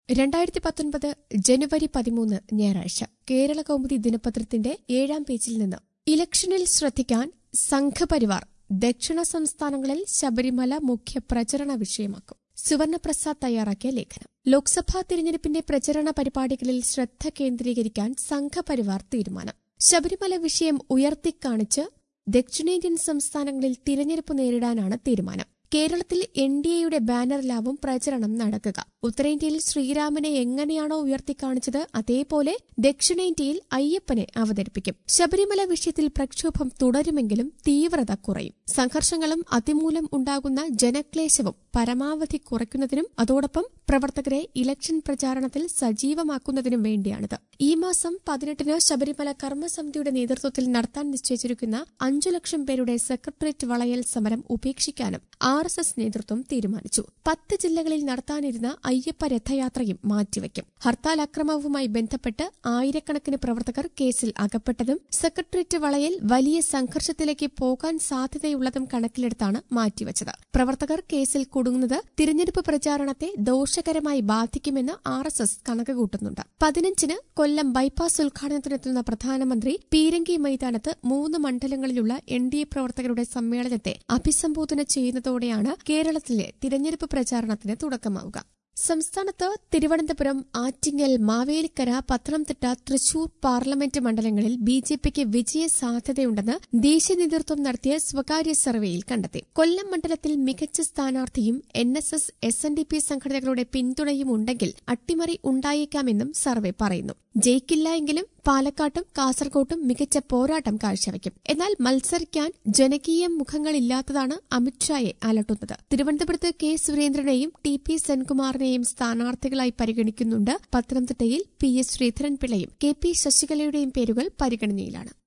2019 ജനുവരി 13 ഞായറാഴ്ച കേരള കൗമുദി ദിനപത്രത്തിന്റെ 7-ാം പേജിൽ നിന്ന് ഇലക്ഷനിൽ ശ്രദ്ധിക്കാൻ സംഘപരിവാർ ദക്ഷിണ സംസ്ഥാനങ്ങളിൽ ശബരിമല മുഖ്യ പ്രചരണ വിഷയമാക്കും. സുവർണപ്രസാദ് തയ്യാറാക്കിയ ലേഖനം. ലോക്സഭാ തിരഞ്ഞെടുപ്പിന്റെ പ്രചരണ പരിപാടികളിൽ ശ്രദ്ധ കേന്ദ്രീകരിക്കാൻ സംഘപരിവാർ തീരുമാനം. ശബരിമല വിഷയം ഉയർത്തിക്കാണിച്ച് ദക്ഷിണേന്ത്യൻ സംസ്ഥാനങ്ങളിൽ തിരഞ്ഞെടുപ്പ് നേരിടാനാണ് തീരുമാനം. കേരളത്തിൽ എൻഡിഎയുടെ ബാനറിലാവും പ്രചരണം നടക്കുക. ഉത്തരേന്ത്യയിൽ ശ്രീരാമനെ എങ്ങനെയാണോ ഉയർത്തിക്കാണിച്ചത് അതേപോലെ ദക്ഷിണേന്ത്യയിൽ അയ്യപ്പനെ അവതരിപ്പിക്കും. ശബരിമല വിഷയത്തിൽ പ്രക്ഷോഭം തുടരുമെങ്കിലും തീവ്രത കുറയും. സംഘർഷങ്ങളും അതിമൂലം ഉണ്ടാകുന്ന ജനക്ലേശവും പരമാവധി കുറയ്ക്കുന്നതിനും അതോടൊപ്പം പ്രവർത്തകരെ ഇലക്ഷൻ പ്രചാരണത്തിൽ സജീവമാക്കുന്നതിനും വേണ്ടിയാണിത്. ഈ മാസം 18-ന് ശബരിമല കർമ്മസമിതിയുടെ നേതൃത്വത്തിൽ നടത്താൻ നിശ്ചയിച്ചിരിക്കുന്ന 5 ലക്ഷം പേരുടെ സെക്രട്ടേറിയറ്റ് വളയൽ സമരം ഉപേക്ഷിക്കാനും RSS നേതൃത്വം തീരുമാനിച്ചു. 10 ജില്ലകളിൽ നടത്താനിരുന്ന അയ്യപ്പ രഥയാത്രയും മാറ്റിവെക്കും. ഹർത്താൽ അക്രമവുമായി ബന്ധപ്പെട്ട് ആയിരക്കണക്കിന് പ്രവർത്തകർ കേസിൽ അകപ്പെട്ടതും സെക്രട്ടേറിയറ്റ് വളയൽ വലിയ സംഘർഷത്തിലേക്ക് പോകാൻ സാധ്യതയുള്ളതും കണക്കിലെടുത്താണ് മാറ്റിവെച്ചത്. പ്രവർത്തകർ കേസിൽ കുടുങ്ങുന്നത് തിരഞ്ഞെടുപ്പ് പ്രചാരണത്തെ ദോഷകരമായി ബാധിക്കുമെന്ന് RSS കണക്കുകൂട്ടുന്നുണ്ട്. 15-ന് കൊല്ലം ബൈപ്പാസ് ഉദ്ഘാടനത്തിനെത്തുന്ന പ്രധാനമന്ത്രി പീരങ്കി മൈതാനത്ത് 3 മണ്ഡലങ്ങളിലുള്ള NDA പ്രവർത്തകരുടെ സമ്മേളനത്തെ അഭിസംബോധന ചെയ്യുന്നതോടെയാണ് കേരളത്തിലെ തിരഞ്ഞെടുപ്പ് പ്രചാരണത്തിന് തുടക്കമാവുക. സംസ്ഥാനത്ത് തിരുവനന്തപുരം, ആറ്റിങ്ങൽ, മാവേലിക്കര, പത്തനംതിട്ട, തൃശൂർ പാർലമെന്റ് മണ്ഡലങ്ങളിൽ BJPക്ക് വിജയ സാധ്യതയുണ്ടെന്ന് ദേശീയ നേതൃത്വം നടത്തിയ സ്വകാര്യ സർവേയിൽ കണ്ടെത്തി. കൊല്ലം മണ്ഡലത്തിൽ മികച്ച സ്ഥാനാർത്ഥിയും NSS, SNDP സംഘടനകളുടെ പിന്തുണയും ഉണ്ടെങ്കിൽ അട്ടിമറി ഉണ്ടായേക്കാമെന്നും സർവേ പറയുന്നു. ജയിക്കില്ല എങ്കിലും പാലക്കാട്ടും കാസർകോട്ടും മികച്ച പോരാട്ടം കാഴ്ചവെക്കും. എന്നാൽ മത്സരിക്കാൻ ജനകീയ മുഖങ്ങളില്ലാത്തതാണ് അമിത്ഷായെ അലട്ടുന്നത്. തിരുവനന്തപുരത്ത് K സുരേന്ദ്രനെയും TP സെൻകുമാറിനെയും സ്ഥാനാർത്ഥികളായി പരിഗണിക്കുന്നുണ്ട്. പത്തനംതിട്ടയിൽ PS ശ്രീധരൻപിള്ളയും KP ശശികലയുടെയും പേരുകൾ പരിഗണനയിലാണ്.